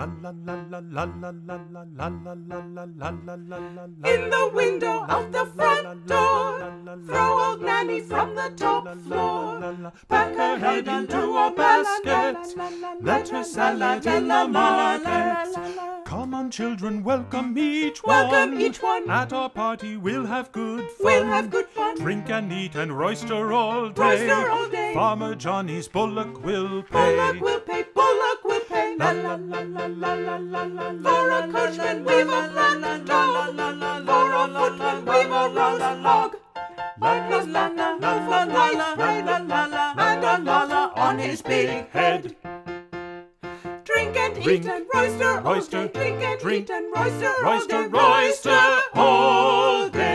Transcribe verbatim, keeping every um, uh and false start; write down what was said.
La la la la la la la la la la la la la la la la. In the window out the front door, throw old Nanny from the top floor. Pack her head into a basket, let her salad in the market. Come on, children, welcome each one. Welcome each one. At our party we'll have good fun. We'll have good fun. Drink and eat and roister all day. Roister all day. Farmer Johnny's bullock will pay. Bullock will pay, Bullock will pay. La la la la la la la la la. For a coachman we've a black dog. For a footman we've a roast hog. On his back a loaf of white bread, and a lala on his big head. Drink and Drink, eat and roister all roister, day. Drink and drink, eat and roister all roister, day. roister all day.